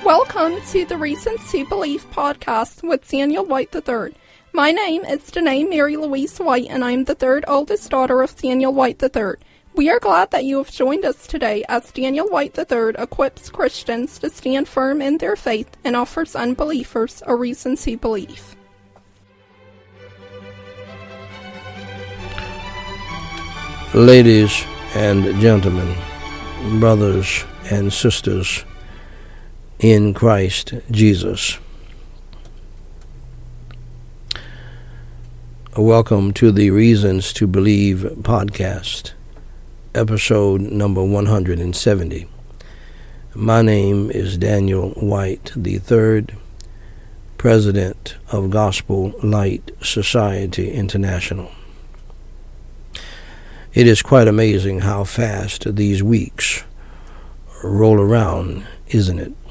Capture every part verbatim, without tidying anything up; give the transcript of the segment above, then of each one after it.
Welcome to the Reasons to Believe podcast with Daniel White the third. My name is Danae Mary Louise White, and I am the third oldest daughter of Daniel White the third. We are glad that you have joined us today as Daniel White the third equips Christians to stand firm in their faith and offers unbelievers a reason to believe. Ladies and gentlemen, brothers and sisters in Christ Jesus, welcome to the Reasons to Believe podcast, episode number one hundred seventy. My name is Daniel White the third, president of Gospel Light Society International. It is quite amazing how fast these weeks roll around, isn't it?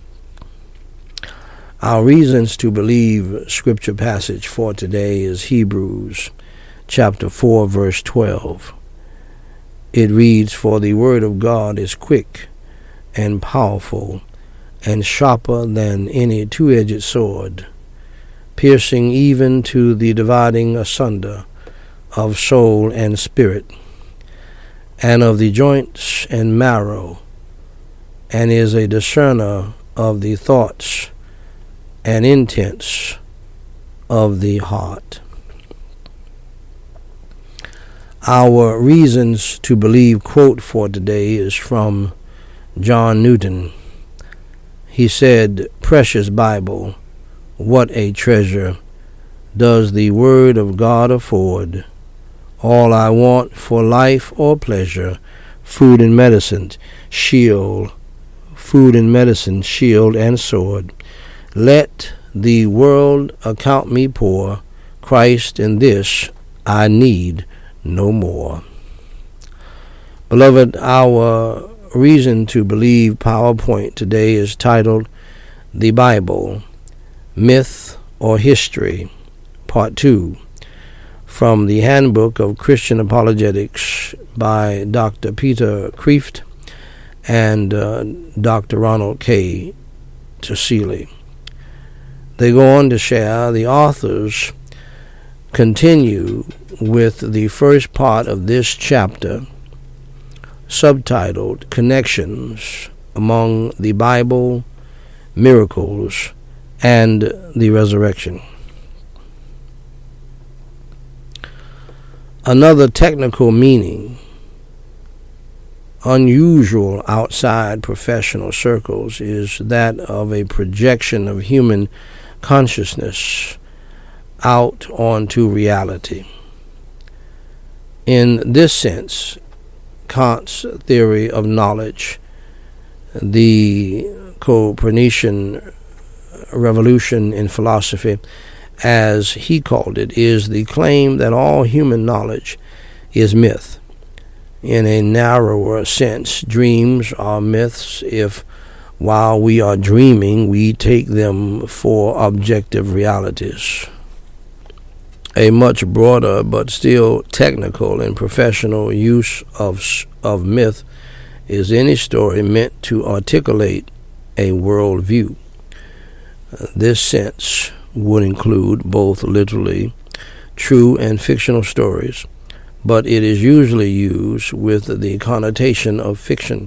Our reasons to believe scripture passage for today is Hebrews chapter four, verse twelve. It reads, "For the word of God is quick and powerful and sharper than any two-edged sword, piercing even to the dividing asunder of soul and spirit, and of the joints and marrow, and is a discerner of the thoughts and intents of the heart." Our reasons to believe quote for today is from John Newton. He said, "Precious Bible, what a treasure does the word of God afford. All I want for life or pleasure, food and medicine, shield, food and medicine, shield and sword. Let the world account me poor, Christ in this I need no more." Beloved, our reason to believe PowerPoint today is titled The Bible, Myth or History, Part two, from the Handbook of Christian Apologetics by Doctor Peter Kreeft and uh, Doctor Ronald K. Tassili. They go on to share the authors continue with the first part of this chapter, subtitled Connections Among the Bible, Miracles, and the Resurrection. Another technical meaning, unusual outside professional circles, is that of a projection of human consciousness out onto reality. In this sense, Kant's theory of knowledge, the Copernican revolution in philosophy, as he called it, is the claim that all human knowledge is myth. In a narrower sense, dreams are myths if, while we are dreaming, we take them for objective realities. A much broader but still technical and professional use of of myth is any story meant to articulate a worldview. This sense would include both literally true and fictional stories, but it is usually used with the connotation of fiction.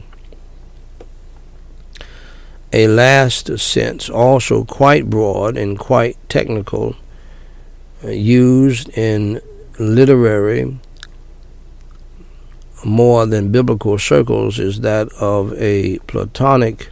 A last sense, also quite broad and quite technical, used in literary more than biblical circles, is that of a Platonic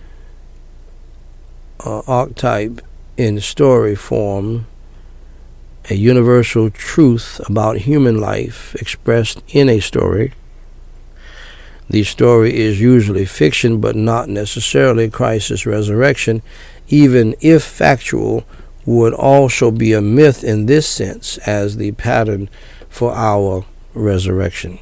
uh, archetype in story form, a universal truth about human life expressed in a story. The story is usually fiction, but not necessarily Christ's resurrection, even if factual, would also be a myth in this sense as the pattern for our resurrection.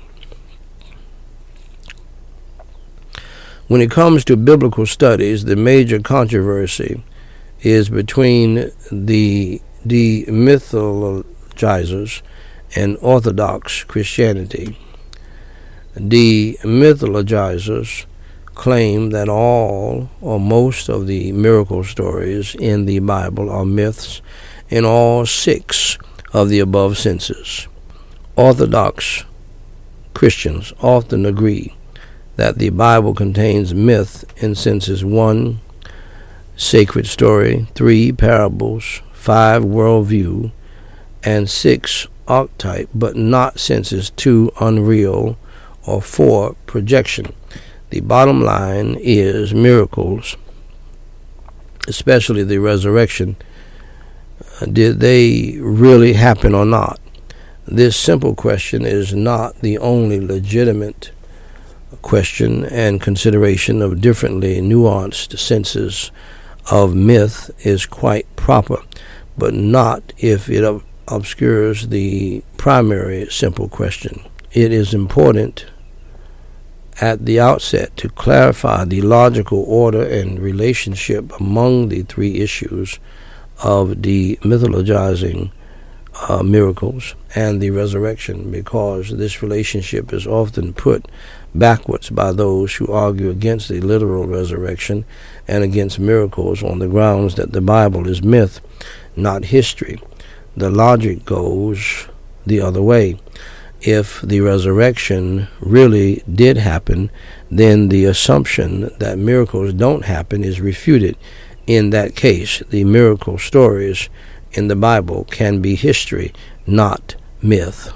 When it comes to biblical studies, the major controversy is between the demythologizers and Orthodox Christianity. Demythologizers claim that all or most of the miracle stories in the Bible are myths in all six of the above senses. Orthodox Christians often agree that the Bible contains myth in senses one, sacred story, three, parables, five, worldview, and six, archetype, but not senses two, unreal, or four, projection. The bottom line is miracles, especially the resurrection, did they really happen or not? This simple question is not the only legitimate question, and consideration of differently nuanced senses of myth is quite proper, but not if it ob- obscures the primary simple question. It is important at the outset to clarify the logical order and relationship among the three issues of the mythologizing uh, miracles and the resurrection, because this relationship is often put backwards by those who argue against the literal resurrection and against miracles on the grounds that the Bible is myth, not history. The logic goes the other way. If the resurrection really did happen, then the assumption that miracles don't happen is refuted. In that case, the miracle stories in the Bible can be history, not myth.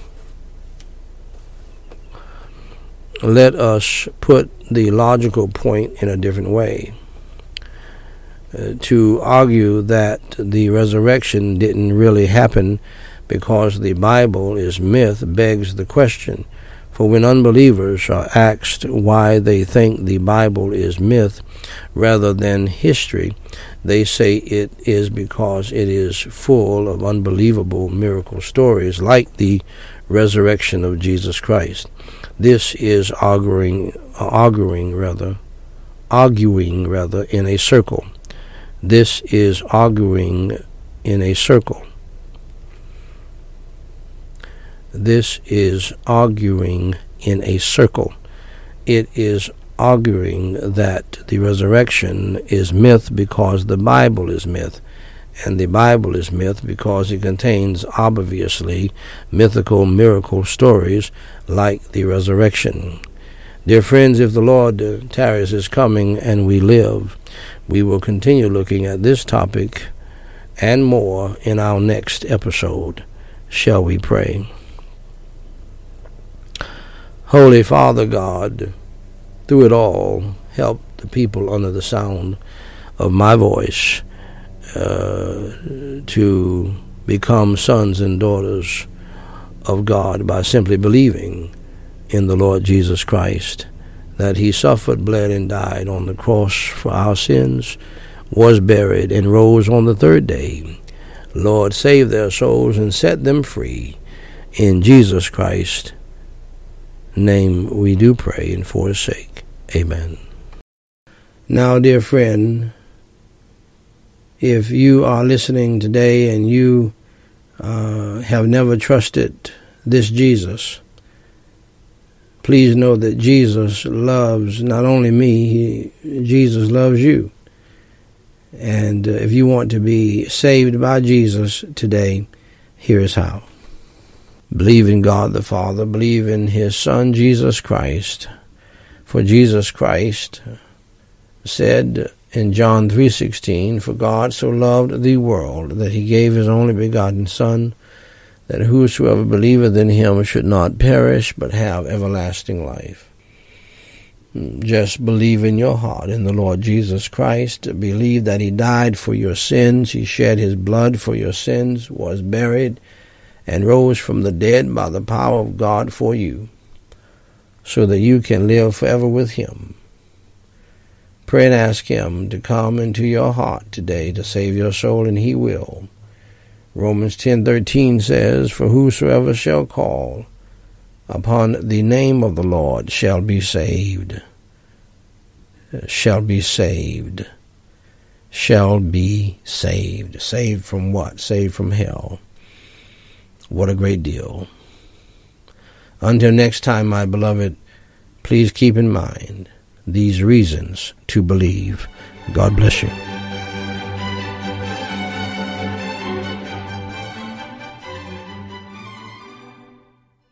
Let us put the logical point in a different way. Uh, to argue that the resurrection didn't really happen because the Bible is myth begs the question. For when unbelievers are asked why they think the Bible is myth rather than history, they say it is because it is full of unbelievable miracle stories like the resurrection of Jesus Christ. This is arguing, arguing rather, arguing rather in a circle. This is arguing in a circle. This is arguing in a circle. It is arguing that the resurrection is myth because the Bible is myth, and the Bible is myth because it contains obviously mythical miracle stories like the resurrection. Dear friends, if the Lord uh, tarries his coming and we live, we will continue looking at this topic and more in our next episode. Shall we pray? Holy Father God, through it all, help the people under the sound of my voice uh, to become sons and daughters of God by simply believing in the Lord Jesus Christ, that he suffered, bled, and died on the cross for our sins, was buried, and rose on the third day. Lord, save their souls and set them free. In Jesus Christ's name we do pray, and for his sake. Amen. Now, dear friend, if you are listening today and you uh, have never trusted this Jesus, please know that Jesus loves not only me, he, Jesus loves you. And uh, if you want to be saved by Jesus today, here is how. Believe in God the Father. Believe in his Son, Jesus Christ. For Jesus Christ said in John three sixteen, "For God so loved the world that he gave his only begotten Son, that whosoever believeth in him should not perish, but have everlasting life." Just believe in your heart in the Lord Jesus Christ. Believe that he died for your sins. He shed his blood for your sins, was buried, and rose from the dead by the power of God for you, so that you can live forever with him. Pray and ask him to come into your heart today to save your soul, and he will. Romans ten thirteen says, "For whosoever shall call upon the name of the Lord shall be saved." Shall be saved. Shall be saved. Saved from what? Saved from hell. What a great deal. Until next time, my beloved, please keep in mind these reasons to believe. God bless you.